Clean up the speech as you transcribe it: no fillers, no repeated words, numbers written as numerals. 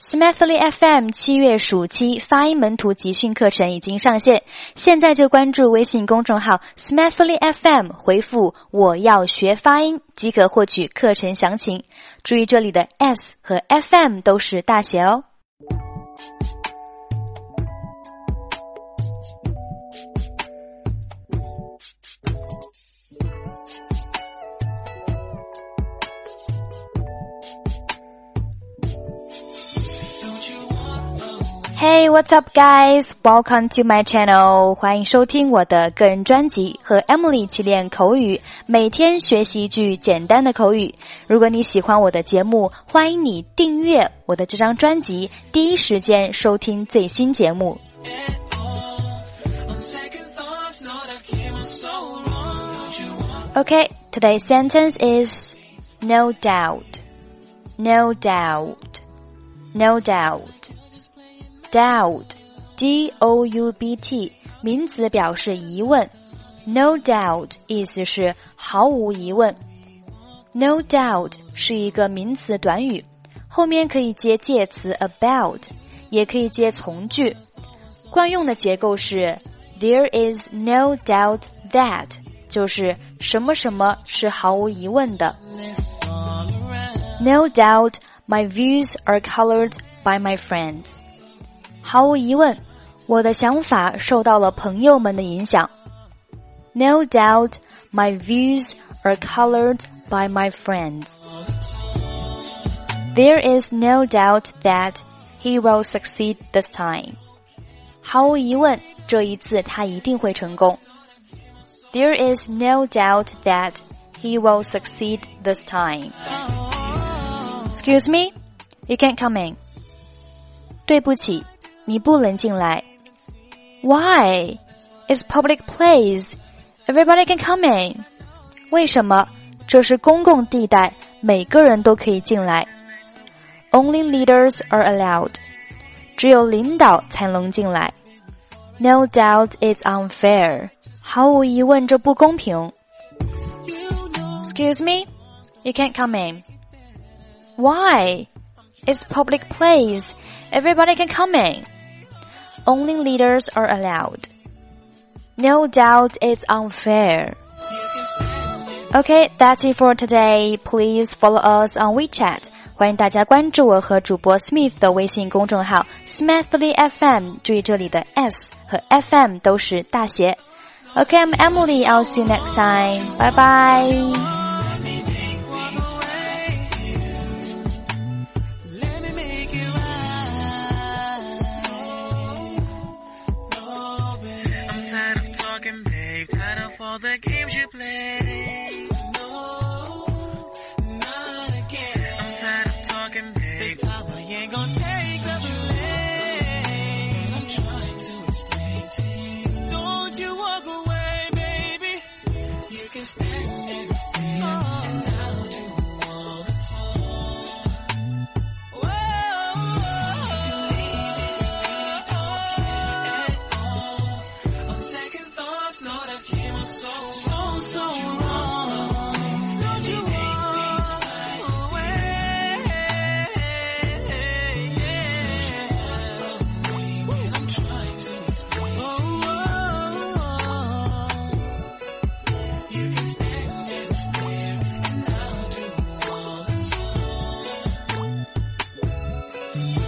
Smithly FM 7月暑期发音门徒集训课程已经上线，现在就关注微信公众号 Smithly FM， 回复我要学发音即可获取课程详情。注意这里的 S 和 FM 都是大写哦。Hey, what's up guys? Welcome to my channel. 欢迎收听我的个人专辑，和 Emily 一起练口语，每天学习一句简单的口语。如果你喜欢我的节目，欢迎你订阅我的这张专辑，第一时间收听最新节目。Okay, today's sentence is no doubt. No doubt. No doubt.Doubt, D-O-U-B-T, 名词表示疑问。No doubt 意思是毫无疑问。No doubt 是一个名词短语，后面可以接介词 about， 也可以接从句。惯用的结构是 There is no doubt that， 就是什么什么是毫无疑问的。No doubt, my views are colored by my friends.毫无疑问，我的想法受到了朋友们的影响。No doubt, my views are colored by my friends. There is no doubt that he will succeed this time. 毫无疑问，这一次他一定会成功。There is no doubt that he will succeed this time. Excuse me, you can't come in. 对不起。你不能进来。Why? It's public place. Everybody can come in. 为什么？这是公共地带，每个人都可以进来。Only leaders are allowed. 只有领导才能进来。No doubt it's unfair. 毫无疑问，这不公平。Excuse me? You can't come in. Why? It's public place. Everybody can come in. Only leaders are allowed. No doubt it's unfair. Okay, that's it for today. Please follow us on WeChat. 欢迎大家关注我和主播 Smith 的微信公众号 Smithly FM. 注意这里的 S 和 FM 都是大写。Okay, I'm Emily. I'll see you next time. Bye bye.All the games you play. No, not again. I'm tired of talking, babe. This time I ain't gonna take the blame. I'm trying to explain to you. Don't you walk away, baby. You can stand and stare, and I'll do all the talking. Whoa, you can leave if you don't care at all. On second thoughts, know that so wrong. Don't you walk away. I'm trying to explain to you. You can stand and stare, and I'll do all the talking.